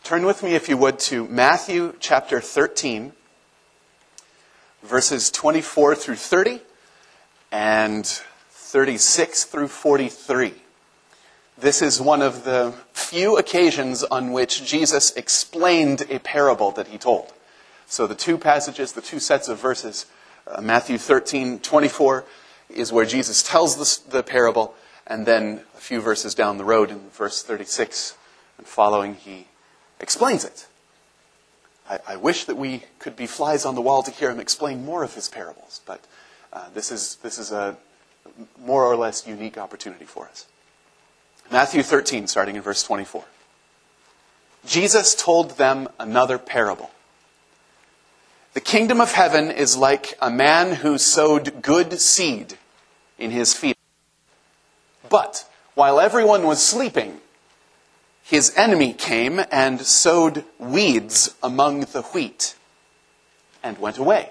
Turn with me, if you would, to Matthew chapter 13, verses 24 through 30 and 36 through 43. This is one of the few occasions on which Jesus explained a parable that he told. So the two passages, the two sets of verses, Matthew 13, 24 is where Jesus tells the parable, and then a few verses down the road in verse 36 and following, he explains it. I wish that we could be flies on the wall to hear him explain more of his parables, but this is a more or less unique opportunity for us. Matthew 13, starting in verse 24. Jesus told them another parable. The kingdom of heaven is like a man who sowed good seed in his field. But while everyone was sleeping, his enemy came and sowed weeds among the wheat and went away.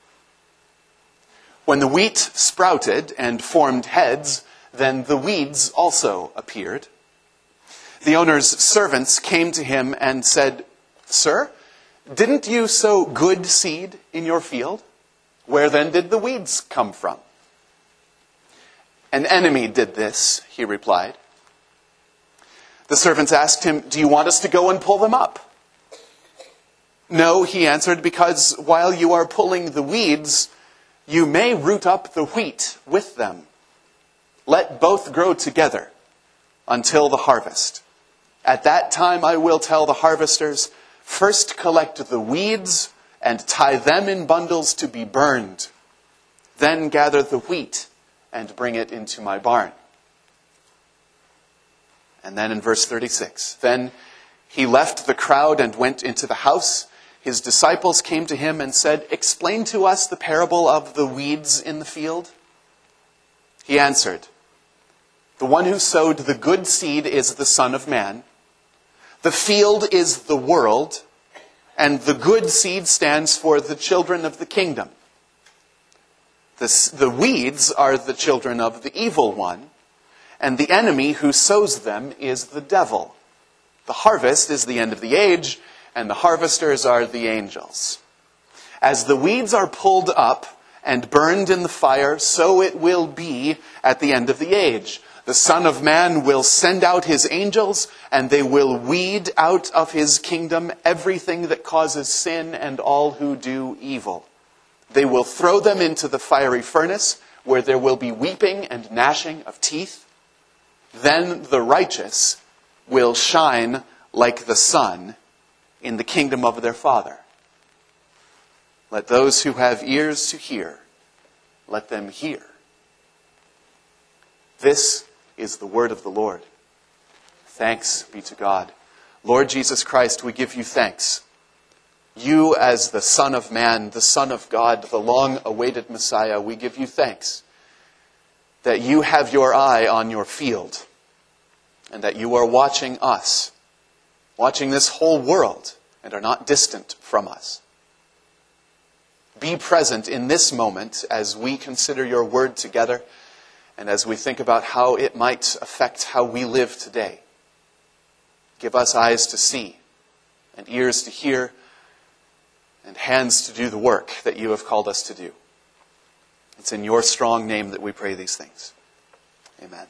When the wheat sprouted and formed heads, then the weeds also appeared. The owner's servants came to him and said, "Sir, didn't you sow good seed in your field? Where then did the weeds come from?" "An enemy did this," he replied. The servants asked him, "Do you want us to go and pull them up?" "No," he answered, "because while you are pulling the weeds, you may root up the wheat with them. Let both grow together until the harvest. At that time I will tell the harvesters, first collect the weeds and tie them in bundles to be burned. Then gather the wheat and bring it into my barn." And then in verse 36, then he left the crowd and went into the house. His disciples came to him and said, "Explain to us the parable of the weeds in the field." He answered, "The one who sowed the good seed is the Son of Man. The field is the world, and the good seed stands for the children of the kingdom. The weeds are the children of the evil one, and the enemy who sows them is the devil. The harvest is the end of the age, and the harvesters are the angels. As the weeds are pulled up and burned in the fire, so it will be at the end of the age. The Son of Man will send out his angels, and they will weed out of his kingdom everything that causes sin and all who do evil. They will throw them into the fiery furnace, where there will be weeping and gnashing of teeth. Then the righteous will shine like the sun in the kingdom of their Father. Let those who have ears to hear, let them hear." This is the word of the Lord. Thanks be to God. Lord Jesus Christ, we give you thanks. You as the Son of Man, the Son of God, the long-awaited Messiah, we give you thanks that you have your eye on your field and that you are watching us, watching this whole world, and are not distant from us. Be present in this moment as we consider your word together and as we think about how it might affect how we live today. Give us eyes to see and ears to hear and hands to do the work that you have called us to do. It's in your strong name that we pray these things. Amen.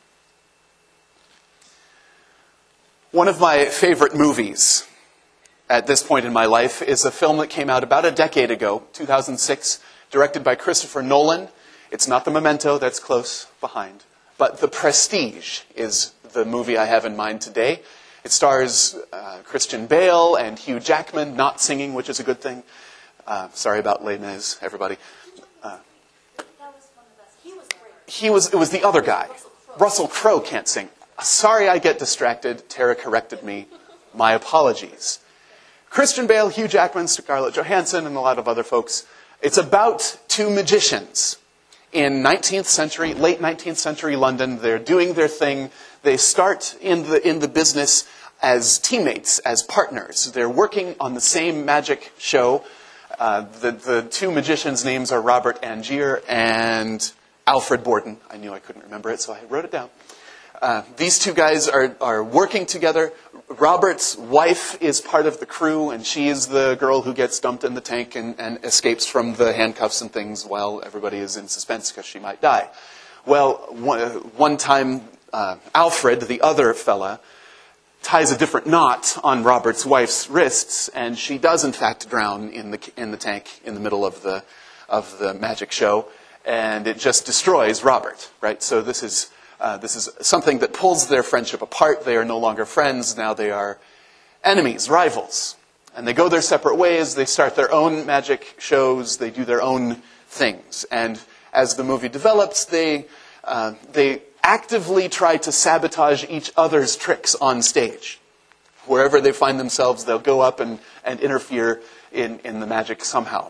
One of my favorite movies at this point in my life is a film that came out about a decade ago, 2006, directed by Christopher Nolan. It's not the Memento, that's close behind, but The Prestige is the movie I have in mind today. It stars Christian Bale and Hugh Jackman, not singing, which is a good thing. Sorry about Les Mis, everybody. That was one of the best. He was great. It was the other guy. Russell Crowe can't sing. Sorry, I get distracted. Tara corrected me. My apologies. Christian Bale, Hugh Jackman, Scarlett Johansson, and a lot of other folks. It's about two magicians in late 19th century London. They're doing their thing. They start in the business as teammates, as partners. They're working on the same magic show. The two magicians' names are Robert Angier and Alfred Borden. I knew I couldn't remember it, so I wrote it down. These two guys are working together. Robert's wife is part of the crew, and she is the girl who gets dumped in the tank and escapes from the handcuffs and things while everybody is in suspense because she might die. Well, one time, Alfred, the other fella, ties a different knot on Robert's wife's wrists, and she does in fact drown in the tank in the middle of the magic show, and it just destroys Robert. Right? So this is something that pulls their friendship apart. They are no longer friends. Now they are enemies, rivals. And they go their separate ways. They start their own magic shows. They do their own things. And as the movie develops, they actively try to sabotage each other's tricks on stage. Wherever they find themselves, they'll go up and interfere in the magic somehow.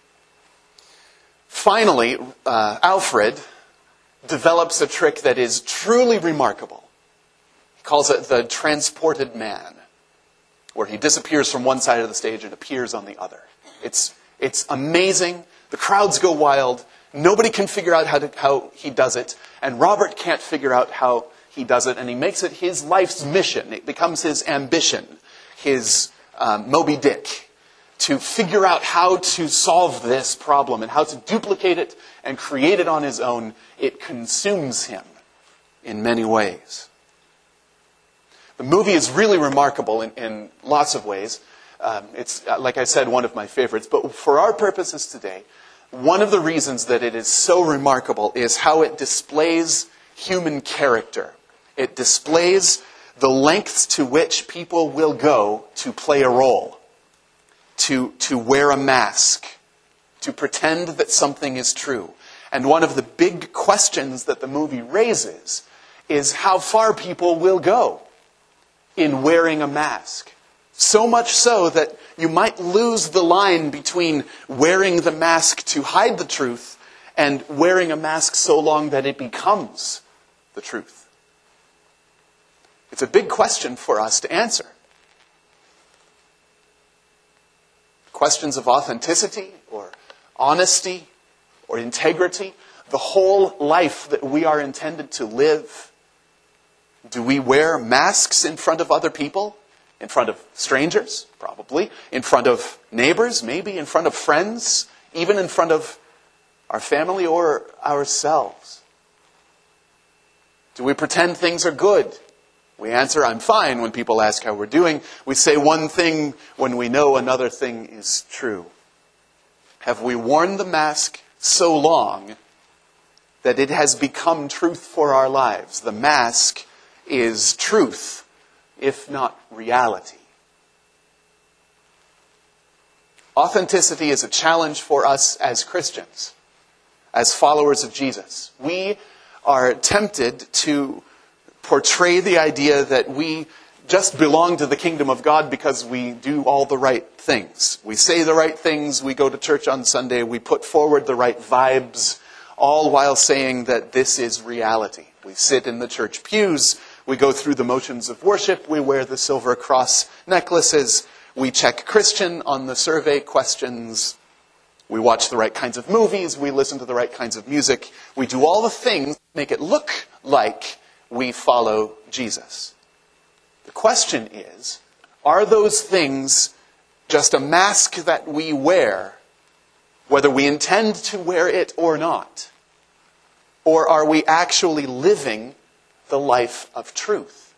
Finally, Alfred develops a trick that is truly remarkable. He calls it the transported man, where he disappears from one side of the stage and appears on the other. It's amazing. The crowds go wild. Nobody can figure out how he does it. And Robert can't figure out how he does it. And he makes it his life's mission. It becomes his ambition, his Moby Dick, to figure out how to solve this problem and how to duplicate it and create it on his own. It consumes him in many ways. The movie is really remarkable in lots of ways. It's, like I said, one of my favorites. But for our purposes today, one of the reasons that it is so remarkable is how it displays human character. It displays the lengths to which people will go to play a role, to wear a mask, to pretend that something is true. And one of the big questions that the movie raises is how far people will go in wearing a mask. So much so that you might lose the line between wearing the mask to hide the truth and wearing a mask so long that it becomes the truth. It's a big question for us to answer. Questions of authenticity or honesty or integrity, the whole life that we are intended to live. Do we wear masks in front of other people? In front of strangers? Probably. In front of neighbors? Maybe. In front of friends? Even in front of our family or ourselves? Do we pretend things are good? We answer, I'm fine, when people ask how we're doing. We say one thing when we know another thing is true. Have we worn the mask so long that it has become truth for our lives? The mask is truth, if not reality. Authenticity is a challenge for us as Christians, as followers of Jesus. We are tempted to portray the idea that we just belong to the kingdom of God because we do all the right things. We say the right things, we go to church on Sunday, we put forward the right vibes, all while saying that this is reality. We sit in the church pews, we go through the motions of worship, we wear the silver cross necklaces, we check Christian on the survey questions, we watch the right kinds of movies, we listen to the right kinds of music, we do all the things that make it look like we follow Jesus. The question is, are those things just a mask that we wear, whether we intend to wear it or not? Or are we actually living the life of truth?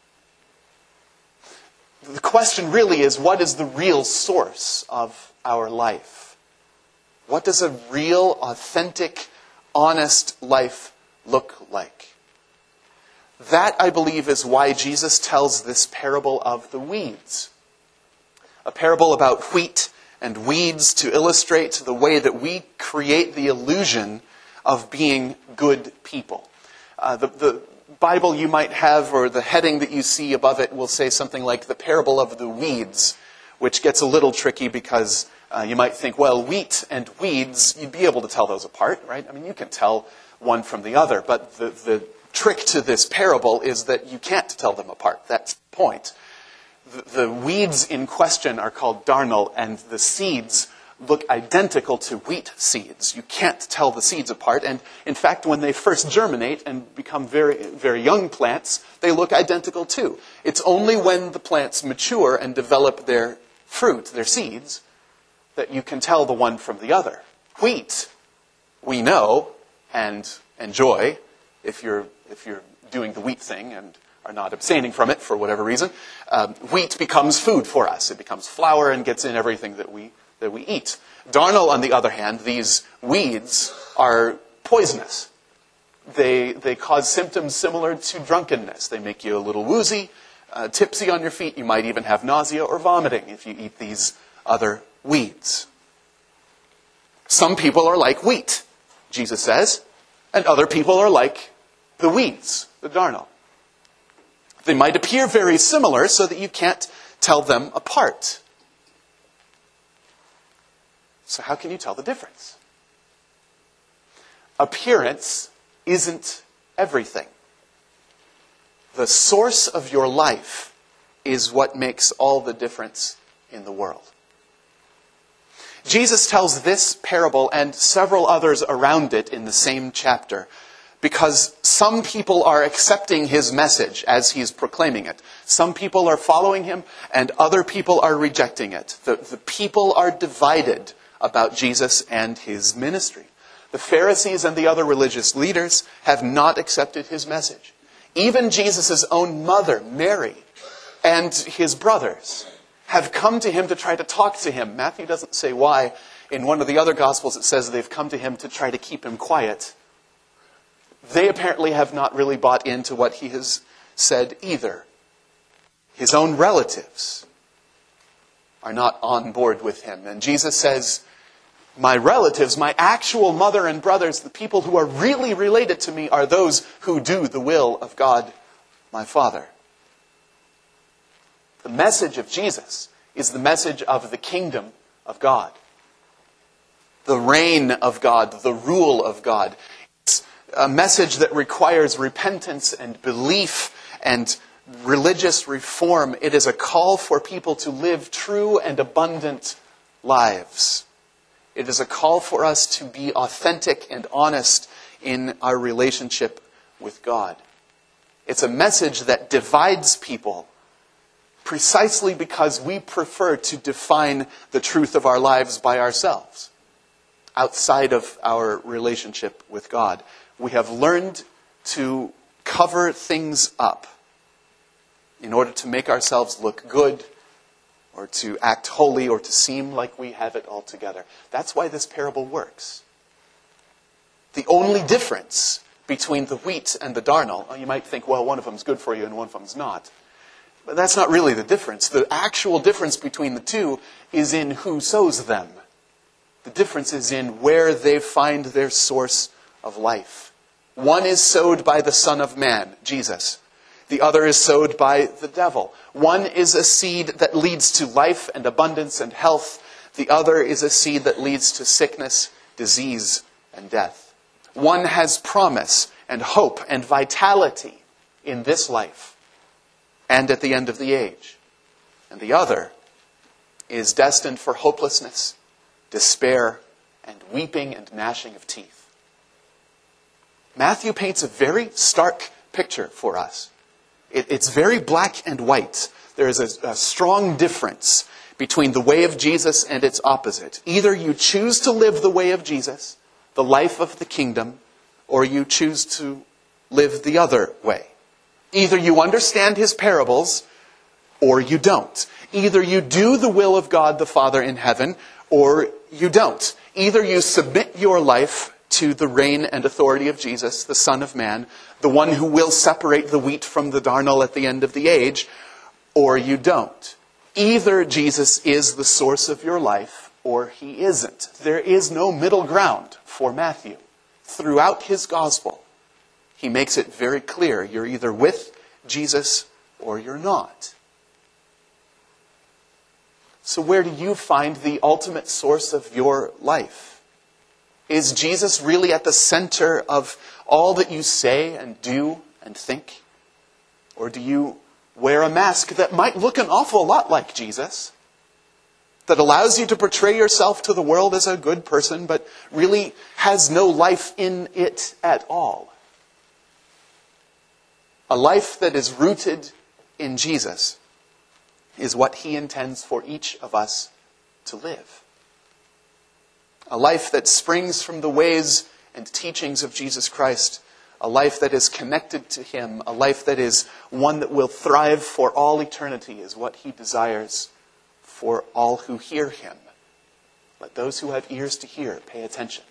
The question really is, what is the real source of our life? What does a real, authentic, honest life look like? That, I believe, is why Jesus tells this parable of the weeds. A parable about wheat and weeds to illustrate the way that we create the illusion of being good people. The Bible you might have, or the heading that you see above it, will say something like the parable of the weeds, which gets a little tricky because you might think, well, wheat and weeds, you'd be able to tell those apart, right? I mean, you can tell one from the other, but the trick to this parable is that you can't tell them apart. That's the point. The weeds in question are called darnel, and the seeds look identical to wheat seeds. You can't tell the seeds apart. And in fact, when they first germinate and become very, very young plants, they look identical too. It's only when the plants mature and develop their fruit, their seeds, that you can tell the one from the other. Wheat, we know and enjoy, if you're doing the wheat thing and are not abstaining from it for whatever reason. Wheat becomes food for us. It becomes flour and gets in everything that we eat. Darnel, on the other hand, these weeds are poisonous. They cause symptoms similar to drunkenness. They make you a little woozy, tipsy on your feet. You might even have nausea or vomiting if you eat these other weeds. Some people are like wheat, Jesus says, and other people are like the weeds, the darnel. They might appear very similar so that you can't tell them apart. So how can you tell the difference? Appearance isn't everything. The source of your life is what makes all the difference in the world. Jesus tells this parable and several others around it in the same chapter because some people are accepting his message as he's proclaiming it. Some people are following him and other people are rejecting it. The people are divided about Jesus and his ministry. The Pharisees and the other religious leaders have not accepted his message. Even Jesus' own mother, Mary, and his brothers have come to him to try to talk to him. Matthew doesn't say why. In one of the other Gospels it says they've come to him to try to keep him quiet. They apparently have not really bought into what he has said either. His own relatives are not on board with him. And Jesus says, my relatives, my actual mother and brothers, the people who are really related to me are those who do the will of God, my Father. The message of Jesus is the message of the kingdom of God. The reign of God, the rule of God. It's a message that requires repentance and belief and religious reform. It is a call for people to live true and abundant lives. It is a call for us to be authentic and honest in our relationship with God. It's a message that divides people precisely because we prefer to define the truth of our lives by ourselves, outside of our relationship with God. We have learned to cover things up in order to make ourselves look good, or to act holy, or to seem like we have it all together. That's why this parable works. The only difference between the wheat and the darnel, you might think, well, one of them's good for you and one of them's not. But that's not really the difference. The actual difference between the two is in who sows them. The difference is in where they find their source of life. One is sowed by the Son of Man, Jesus. The other is sowed by the devil. One is a seed that leads to life and abundance and health. The other is a seed that leads to sickness, disease, and death. One has promise and hope and vitality in this life and at the end of the age. And the other is destined for hopelessness, despair, and weeping and gnashing of teeth. Matthew paints a very stark picture for us. It's very black and white. There is a strong difference between the way of Jesus and its opposite. Either you choose to live the way of Jesus, the life of the kingdom, or you choose to live the other way. Either you understand his parables, or you don't. Either you do the will of God the Father in heaven, or you don't. Either you submit your life to the reign and authority of Jesus, the Son of Man, the one who will separate the wheat from the darnel at the end of the age, or you don't. Either Jesus is the source of your life, or he isn't. There is no middle ground for Matthew. Throughout his gospel, he makes it very clear you're either with Jesus or you're not. So where do you find the ultimate source of your life? Is Jesus really at the center of all that you say and do and think? Or do you wear a mask that might look an awful lot like Jesus that allows you to portray yourself to the world as a good person, but really has no life in it at all. A life that is rooted in Jesus is what he intends for each of us to live. A life that springs from the ways and teachings of Jesus Christ. A life that is connected to him. A life that is one that will thrive for all eternity is what he desires for all who hear him. Let those who have ears to hear pay attention.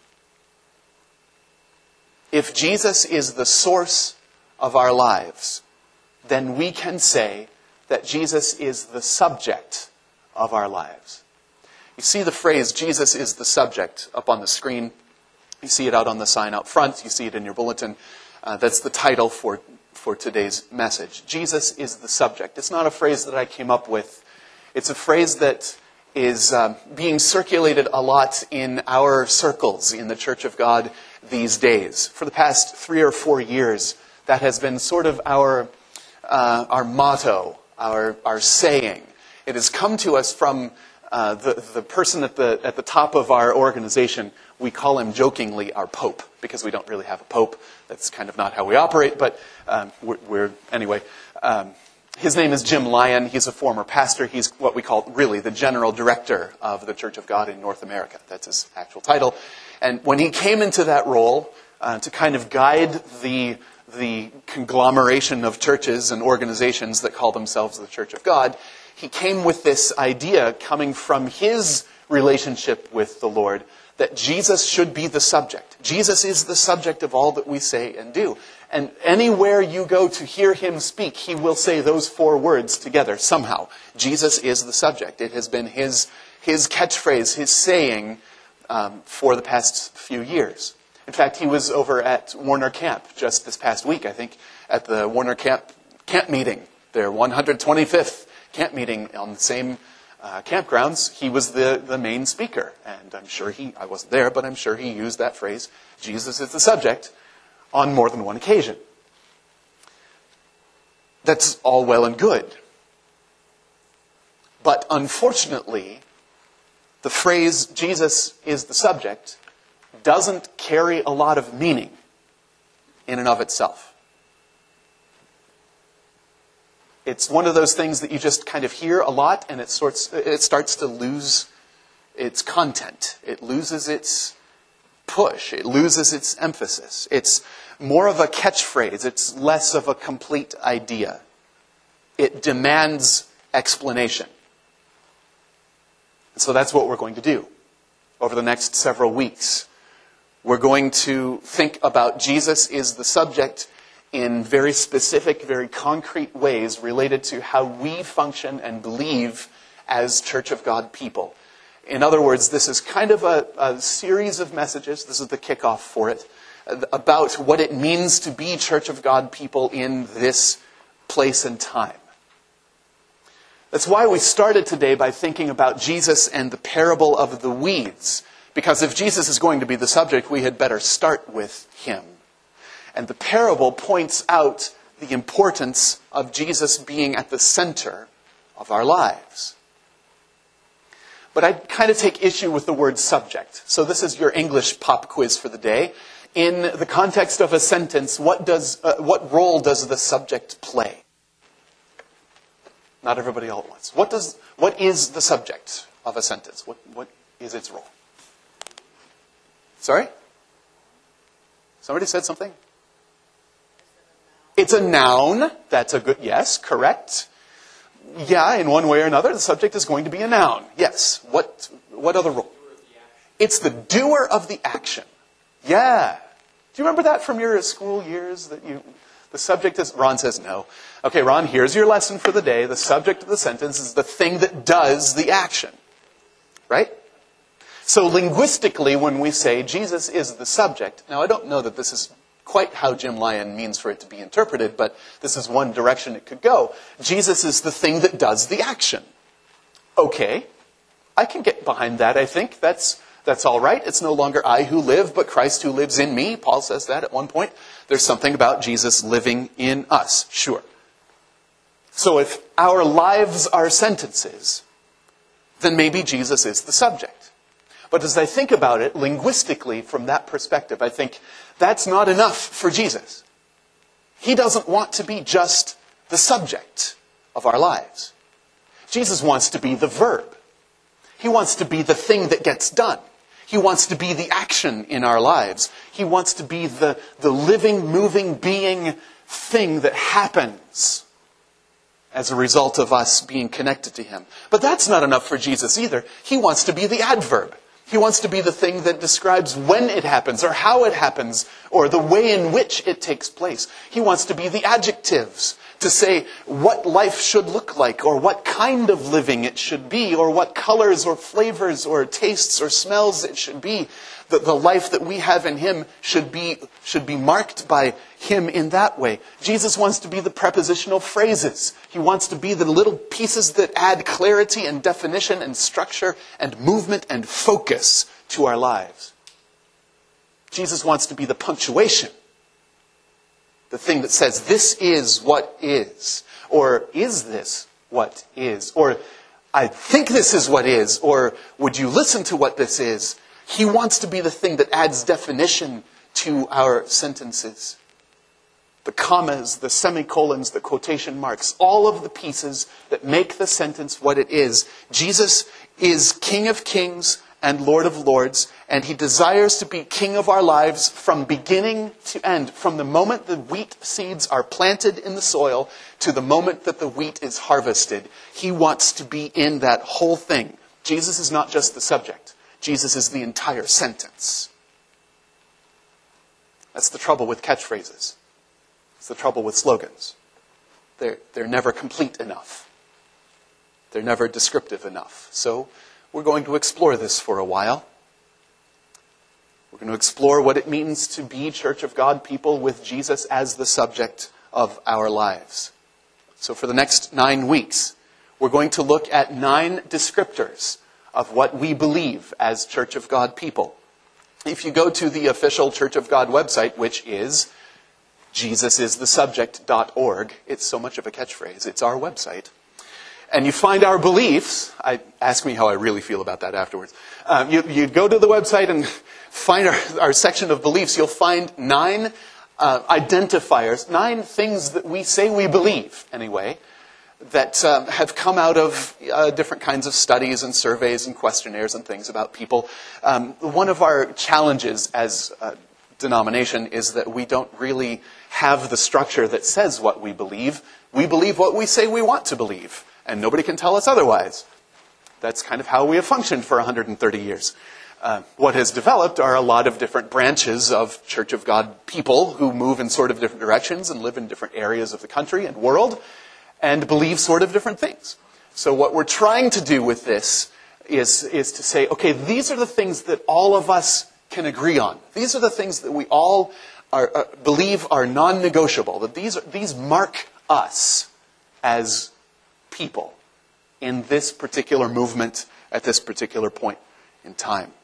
If Jesus is the source of our lives, then we can say that Jesus is the subject of our lives. You see the phrase, Jesus is the subject, up on the screen. You see it out on the sign out front. You see it in your bulletin. That's the title for today's message. Jesus is the subject. It's not a phrase that I came up with. It's a phrase that is being circulated a lot in our circles in the Church of God these days. For the past 3 or 4 years, that has been sort of our motto, our saying. It has come to us from the person at the top of our organization. We call him jokingly our Pope, because we don't really have a Pope. That's kind of not how we operate, but anyway. His name is Jim Lyon. He's a former pastor. He's what we call really the general director of the Church of God in North America. That's his actual title. And when he came into that role to kind of guide the conglomeration of churches and organizations that call themselves the Church of God, he came with this idea coming from his relationship with the Lord that Jesus should be the subject. Jesus is the subject of all that we say and do. And anywhere you go to hear him speak, he will say those 4 words together somehow. Jesus is the subject. It has been his catchphrase, his saying for the past few years. In fact, he was over at Warner Camp just this past week, I think, at the Warner Camp meeting, their 125th camp meeting on the same campgrounds. He was the main speaker. And I'm sure I wasn't there, but I'm sure he used that phrase, Jesus is the subject, on more than one occasion. That's all well and good. But unfortunately, the phrase, Jesus is the subject, doesn't carry a lot of meaning in and of itself. It's one of those things that you just kind of hear a lot, and it starts to lose its content. It loses its push. It loses its emphasis. It's more of a catchphrase. It's less of a complete idea. It demands explanation. And so that's what we're going to do over the next several weeks. We're going to think about Jesus is the subject in very specific, very concrete ways related to how we function and believe as Church of God people. In other words, this is kind of a series of messages, this is the kickoff for it, about what it means to be Church of God people in this place and time. That's why we started today by thinking about Jesus and the parable of the weeds. Because if Jesus is going to be the subject, we had better start with him. And the parable points out the importance of Jesus being at the center of our lives. But I kind of take issue with the word subject. So this is your English pop quiz for the day. In the context of a sentence, what role does the subject play? Not everybody all at once. What is the subject of a sentence? What is its role? Sorry? Somebody said something? It's a noun. That's a good, yes, correct. Yeah, in one way or another, the subject is going to be a noun. Yes. What other role? It's the doer of the action. Yeah. Do you remember that from your school years? The subject is, Ron says no. Okay, Ron, here's your lesson for the day. The subject of the sentence is the thing that does the action. Right? So linguistically, when we say Jesus is the subject, now I don't know that this is quite how Jim Lyon means for it to be interpreted, but this is one direction it could go. Jesus is the thing that does the action. Okay, I can get behind that, I think. That's all right. It's no longer I who live, but Christ who lives in me. Paul says that at one point. There's something about Jesus living in us, sure. So if our lives are sentences, then maybe Jesus is the subject. But as I think about it linguistically from that perspective, I think that's not enough for Jesus. He doesn't want to be just the subject of our lives. Jesus wants to be the verb. He wants to be the thing that gets done. He wants to be the action in our lives. He wants to be the living, moving, being thing that happens as a result of us being connected to Him. But that's not enough for Jesus either. He wants to be the adverb. He wants to be the thing that describes when it happens, or how it happens, or the way in which it takes place. He wants to be the adjectives, to say what life should look like, or what kind of living it should be, or what colors or flavors or tastes or smells it should be. The life that we have in Him should be marked by Him in that way. Jesus wants to be the prepositional phrases. He wants to be the little pieces that add clarity and definition and structure and movement and focus to our lives. Jesus wants to be the punctuation. The thing that says, this is what is. Or, is this what is? Or, I think this is what is. Or, would you listen to what this is? He wants to be the thing that adds definition to our sentences. The commas, the semicolons, the quotation marks, all of the pieces that make the sentence what it is. Jesus is King of Kings and Lord of Lords, and He desires to be King of our lives from beginning to end. From the moment the wheat seeds are planted in the soil to the moment that the wheat is harvested, He wants to be in that whole thing. Jesus is not just the subject. Jesus is the entire sentence. That's the trouble with catchphrases. It's the trouble with slogans. They're never complete enough. They're never descriptive enough. So we're going to explore this for a while. We're going to explore what it means to be Church of God people with Jesus as the subject of our lives. So for the next 9 weeks, we're going to look at 9 descriptors of what we believe as Church of God people. If you go to the official Church of God website, which is jesusisthesubject.org, it's so much of a catchphrase, it's our website, and you find our beliefs. Ask me how I really feel about that afterwards. You go to the website and find our section of beliefs. You'll find 9 identifiers, 9 things that we say we believe, anyway, that have come out of different kinds of studies and surveys and questionnaires and things about people. One of our challenges as a denomination is that we don't really have the structure that says what we believe. We believe what we say we want to believe, and nobody can tell us otherwise. That's kind of how we have functioned for 130 years. What has developed are a lot of different branches of Church of God people who move in sort of different directions and live in different areas of the country and world, and believe sort of different things. So what we're trying to do with this is to say, okay, these are the things that all of us can agree on. These are the things that we all believe are non-negotiable. That these mark us as people in this particular movement at this particular point in time.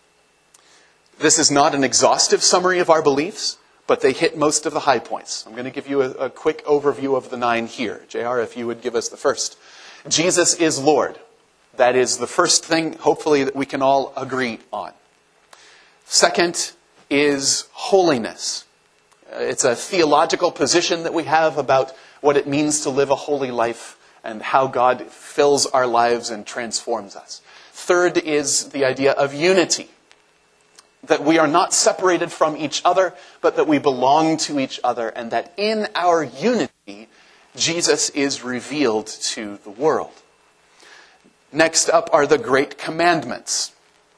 This is not an exhaustive summary of our beliefs, but they hit most of the high points. I'm going to give you a quick overview of the 9 here. JR, if you would give us the first. Jesus is Lord. That is the first thing, hopefully, that we can all agree on. Second is holiness. It's a theological position that we have about what it means to live a holy life and how God fills our lives and transforms us. Third is the idea of unity. That we are not separated from each other, but that we belong to each other, and that in our unity, Jesus is revealed to the world. Next up are the Great Commandments.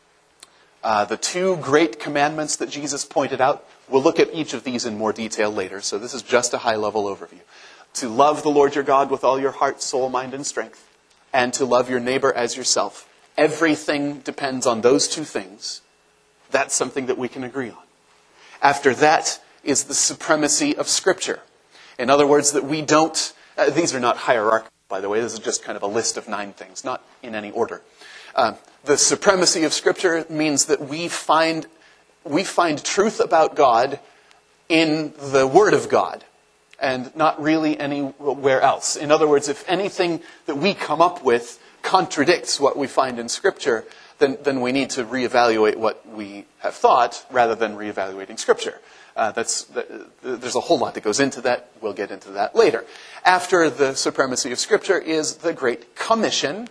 The 2 great commandments that Jesus pointed out. We'll look at each of these in more detail later, so this is just a high-level overview. To love the Lord your God with all your heart, soul, mind, and strength, and to love your neighbor as yourself. Everything depends on those 2 things. That's something that we can agree on. After that is the supremacy of Scripture. In other words, that we don't... these are not hierarchical, by the way. This is just kind of a list of 9 things, not in any order. The supremacy of Scripture means that we find truth about God in the Word of God, and not really anywhere else. In other words, if anything that we come up with contradicts what we find in Scripture, then we need to reevaluate what we have thought rather than reevaluating Scripture. There's a whole lot that goes into that. We'll get into that later. After the supremacy of Scripture is the Great Commission,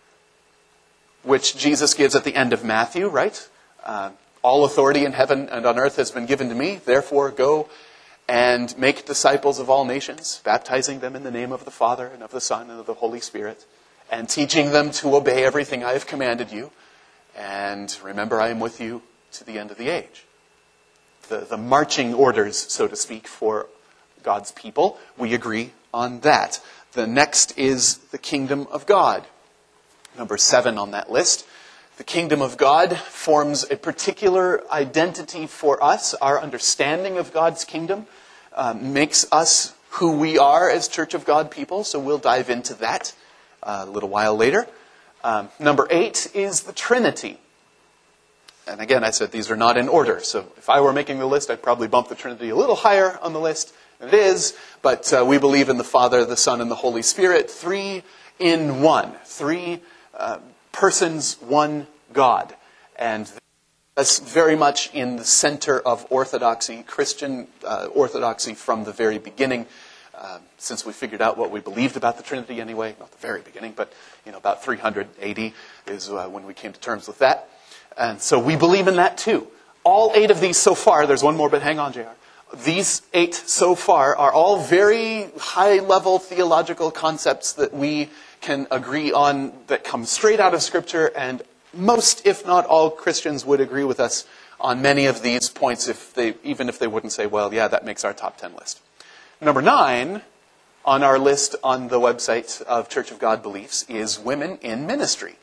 which Jesus gives at the end of Matthew, right? All authority in heaven and on earth has been given to me. Therefore, go and make disciples of all nations, baptizing them in the name of the Father and of the Son and of the Holy Spirit, and teaching them to obey everything I have commanded you. And remember, I am with you to the end of the age. The marching orders, so to speak, for God's people. We agree on that. The next is the kingdom of God. Number 7 on that list. The kingdom of God forms a particular identity for us. Our understanding of God's kingdom makes us who we are as Church of God people. So we'll dive into that a little while later. Number 8 is the Trinity. And again, I said these are not in order. So if I were making the list, I'd probably bump the Trinity a little higher on the list than it is. But we believe in the Father, the Son, and the Holy Spirit. 3 in 1. 3 persons, one God. And that's very much in the center of orthodoxy, Christian orthodoxy from the very beginning. Since we figured out what we believed about the Trinity anyway, not the very beginning, but about 300 AD is when we came to terms with that. And so we believe in that too. All 8 of these so far, there's one more, but hang on, JR. These 8 so far are all very high-level theological concepts that we can agree on that come straight out of Scripture, and most, if not all, Christians would agree with us on many of these points, even if they wouldn't say, well, yeah, that makes our top 10 list. Number 9 on our list on the website of Church of God Beliefs is women in ministry,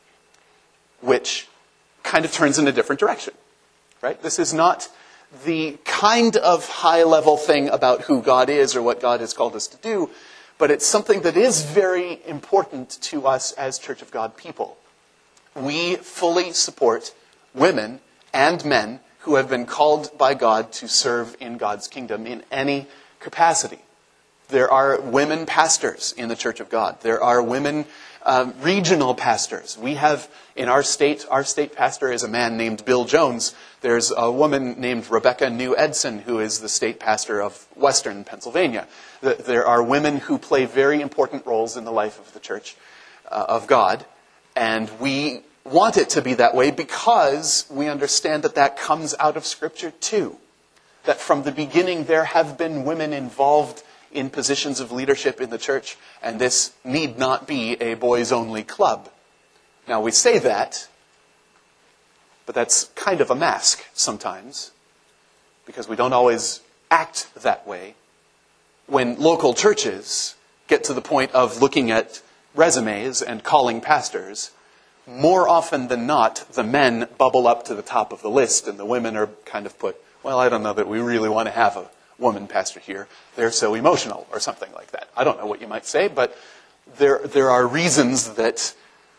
which kind of turns in a different direction, right? This is not the kind of high-level thing about who God is or what God has called us to do, but it's something that is very important to us as Church of God people. We fully support women and men who have been called by God to serve in God's kingdom in any capacity. There are women pastors in the Church of God. There are women regional pastors. We have in our state pastor is a man named Bill Jones. There's a woman named Rebecca New Edson who is the state pastor of Western Pennsylvania. There are women who play very important roles in the life of the Church of God. And we want it to be that way because we understand that that comes out of Scripture too. That from the beginning there have been women involved in positions of leadership in the church, and this need not be a boys-only club. Now we say that, but that's kind of a mask sometimes, because we don't always act that way. When local churches get to the point of looking at resumes and calling pastors, more often than not, the men bubble up to the top of the list, and the women are kind of put, well, I don't know that we really want to have a woman pastor here. They're so emotional, or something like that. I don't know what you might say, but there are reasons that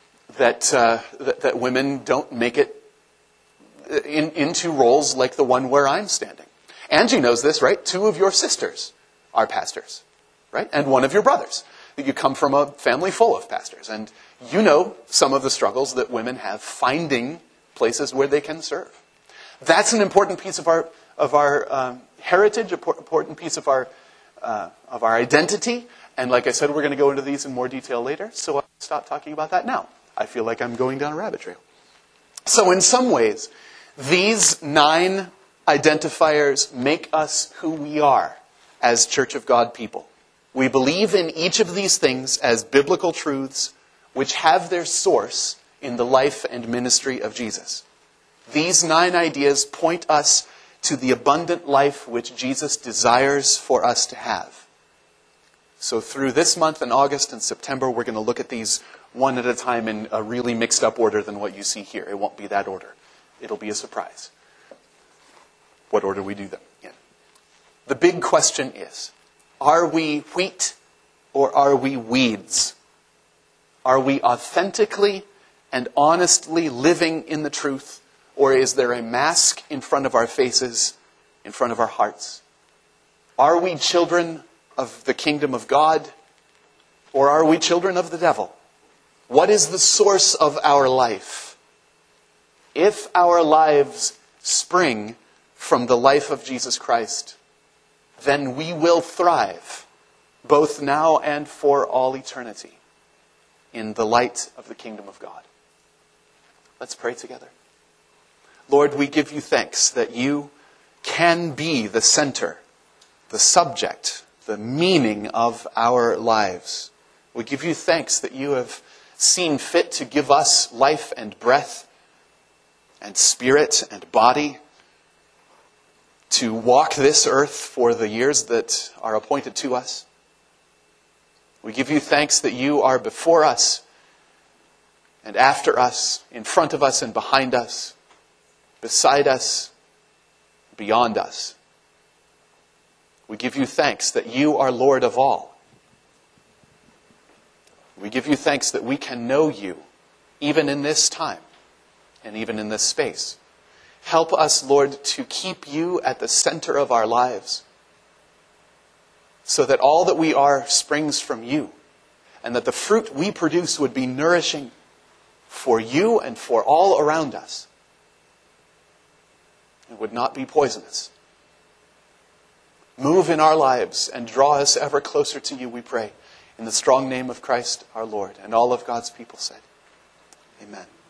women don't make it into roles like the one where I'm standing. Angie knows this, right? 2 of your sisters are pastors, right? And 1 of your brothers. You come from a family full of pastors, and you know some of the struggles that women have finding places where they can serve. That's an important piece of our heritage, an important piece of our identity. And like I said, we're going to go into these in more detail later, so I'll stop talking about that now. I feel like I'm going down a rabbit trail. So in some ways, these 9 identifiers make us who we are as Church of God people. We believe in each of these things as biblical truths which have their source in the life and ministry of Jesus. These 9 ideas point us to the abundant life which Jesus desires for us to have. So through this month in August and September, we're going to look at these one at a time in a really mixed up order than what you see here. It won't be that order. It'll be a surprise what order we do them in. The big question is, are we wheat or are we weeds? Are we authentically and honestly living in the truth, or is there a mask in front of our faces, in front of our hearts? Are we children of the kingdom of God, or are we children of the devil? What is the source of our life? If our lives spring from the life of Jesus Christ, then we will thrive, both now and for all eternity, in the light of the kingdom of God. Let's pray together. Lord, we give you thanks that you can be the center, the subject, the meaning of our lives. We give you thanks that you have seen fit to give us life and breath and spirit and body to walk this earth for the years that are appointed to us. We give you thanks that you are before us and after us, in front of us and behind us, beside us, beyond us. We give you thanks that you are Lord of all. We give you thanks that we can know you even in this time and even in this space. Help us, Lord, to keep you at the center of our lives so that all that we are springs from you and that the fruit we produce would be nourishing for you and for all around us. It would not be poisonous. Move in our lives and draw us ever closer to you, we pray. In the strong name of Christ our Lord. And all of God's people said, Amen.